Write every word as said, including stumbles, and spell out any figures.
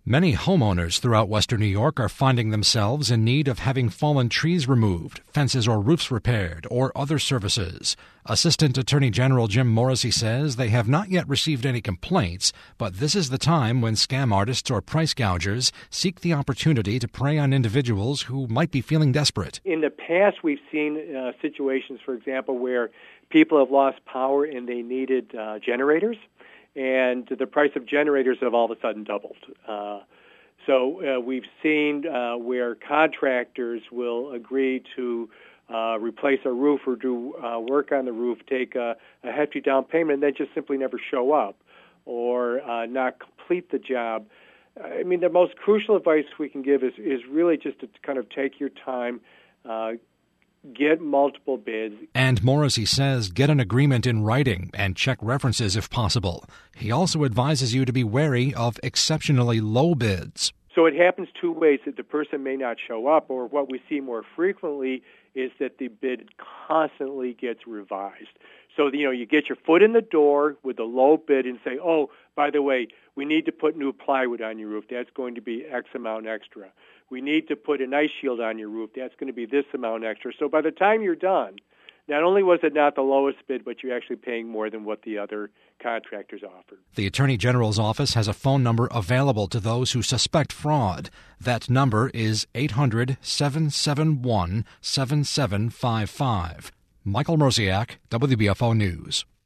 Many homeowners throughout western New York are finding themselves in need of having fallen trees removed, fences or roofs repaired, or other services. Assistant Attorney General Jim Morrissey says they have not yet received any complaints, but this is the time when scam artists or price gougers seek the opportunity to prey on individuals who might be feeling desperate. In the past, we've seen uh, situations, for example, where people have lost power and they needed uh, generators. And the price of generators have all of a sudden doubled. Uh, so uh, we've seen uh, where contractors will agree to uh, replace a roof or do uh, work on the roof, take a, a hefty down payment, and then just simply never show up or uh, not complete the job. I mean, the most crucial advice we can give is, is really just to kind of take your time, uh, get multiple bids. And Morrissey says get an agreement in writing and check references if possible. He also advises you to be wary of exceptionally low bids. So it happens two ways, that the person may not show up, or what we see more frequently is that the bid constantly gets revised. So, you know, you get your foot in the door with a low bid and say, oh, by the way, we need to put new plywood on your roof. That's going to be X amount extra. We need to put an ice shield on your roof. That's going to be this amount extra. So by the time you're done, not only was it not the lowest bid, but you're actually paying more than what the other contractors offered. The Attorney General's office has a phone number available to those who suspect fraud. That number is eight hundred, seven seven one, seven seven five five. Michael Mrosiak, W B F O News.